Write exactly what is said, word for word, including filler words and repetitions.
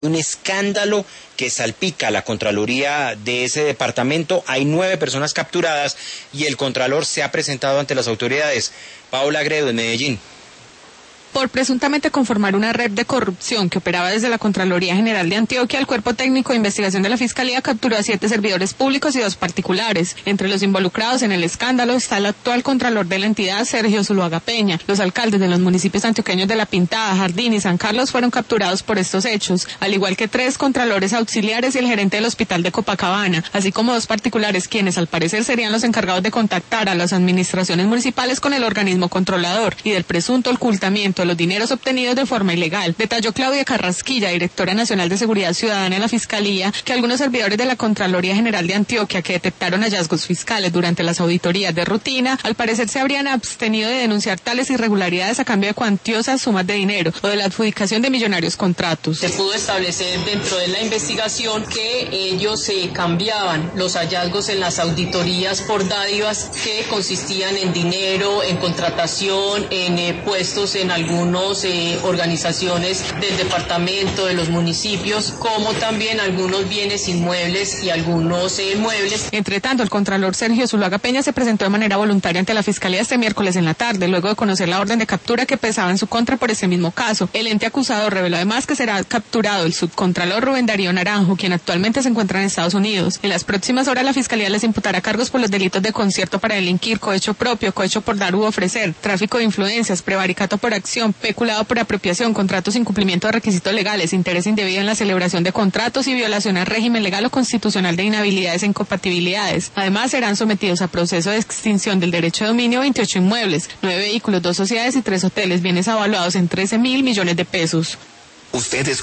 Un escándalo que salpica a la Contraloría de ese departamento. Hay nueve personas capturadas y el Contralor se ha presentado ante las autoridades. Paola Gredo, en Medellín. Por presuntamente conformar una red de corrupción que operaba desde la Contraloría General de Antioquia, el Cuerpo Técnico de Investigación de la Fiscalía capturó a siete servidores públicos y dos particulares. Entre los involucrados en el escándalo está el actual Contralor de la entidad, Sergio Zuluaga Peña. Los alcaldes de los municipios antioqueños de La Pintada, Jardín y San Carlos fueron capturados por estos hechos, al igual que tres contralores auxiliares y el gerente del hospital de Copacabana, así como dos particulares quienes al parecer serían los encargados de contactar a las administraciones municipales con el organismo controlador y del presunto ocultamiento los dineros obtenidos de forma ilegal. Detalló Claudia Carrasquilla, directora nacional de Seguridad Ciudadana en la Fiscalía, que algunos servidores de la Contraloría General de Antioquia que detectaron hallazgos fiscales durante las auditorías de rutina, al parecer se habrían abstenido de denunciar tales irregularidades a cambio de cuantiosas sumas de dinero o de la adjudicación de millonarios contratos. Se pudo establecer dentro de la investigación que ellos eh, cambiaban los hallazgos en las auditorías por dádivas que consistían en dinero, en contratación, en eh, puestos en algún algunas eh, organizaciones del departamento, de los municipios, como también algunos bienes inmuebles y algunos eh, muebles. Entre tanto, el Contralor Sergio Zuluaga Peña se presentó de manera voluntaria ante la Fiscalía este miércoles en la tarde, luego de conocer la orden de captura que pesaba en su contra por ese mismo caso. El ente acusado reveló además que será capturado el subcontralor Rubén Darío Naranjo, quien actualmente se encuentra en Estados Unidos. En las próximas horas la Fiscalía les imputará cargos por los delitos de concierto para delinquir, cohecho propio, cohecho por dar u ofrecer, tráfico de influencias, prevaricato por acción, peculado por apropiación, contratos sin cumplimiento de requisitos legales, interés indebido en la celebración de contratos y violación al régimen legal o constitucional de inhabilidades e incompatibilidades. Además, serán sometidos a proceso de extinción del derecho de dominio veintiocho inmuebles, nueve vehículos, dos sociedades y tres hoteles, bienes avaluados en trece mil millones de pesos. Ustedes